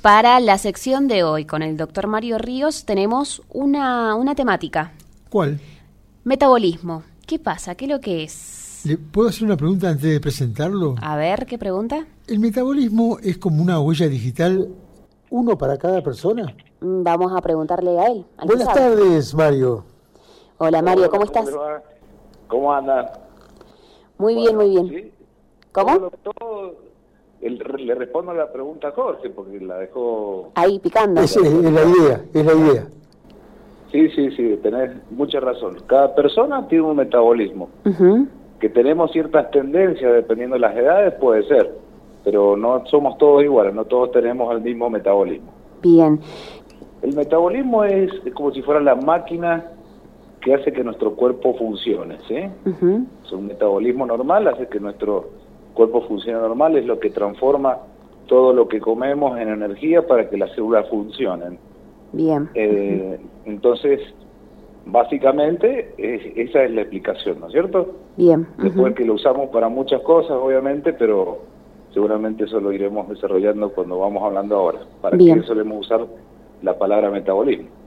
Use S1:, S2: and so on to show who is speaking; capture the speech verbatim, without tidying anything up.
S1: Para la sección de hoy con el doctor Mario Ríos tenemos una, una temática.
S2: ¿Cuál?
S1: Metabolismo. ¿Qué pasa? ¿Qué es lo que es?
S2: ¿Le puedo hacer una pregunta antes de presentarlo?
S1: A ver, ¿qué pregunta?
S2: ¿El metabolismo es como una huella digital, uno para cada persona?
S1: Vamos a preguntarle a él. al que
S2: Buenas
S1: sabe.
S2: tardes, Mario.
S1: Hola Mario,
S3: Hola,
S1: ¿cómo estás?
S3: le va? ¿Cómo anda?
S1: Muy bien, muy bien.
S3: ¿Sí?
S1: ¿Cómo?
S3: Todo, todo- el- le respondo a la pregunta a Jorge, porque la dejó...
S1: Ahí, picando.
S2: Es, es la idea, es la idea.
S3: Sí, sí, sí, tenés mucha razón. Cada persona tiene un metabolismo.
S1: Ujú.
S3: Que tenemos ciertas tendencias, dependiendo de las edades, puede ser. Pero no somos todos iguales, no todos tenemos el mismo metabolismo.
S1: Bien.
S3: El metabolismo es como si fuera la máquina que hace que nuestro cuerpo funcione, ¿sí?
S1: Ujú.
S3: Es un metabolismo normal, hace que nuestro cuerpo funcione normal, es lo que transforma todo lo que comemos en energía para que las células funcionen.
S1: Bien.
S3: Eh, entonces, básicamente, es- esa es la explicación, ¿no es cierto?
S1: Bien.
S3: Después
S1: Ujú.
S3: que lo usamos para muchas cosas, obviamente, pero seguramente eso lo iremos desarrollando cuando vamos hablando ahora. ¿Para
S1: Bien.
S3: qué solemos usar la palabra metabolismo?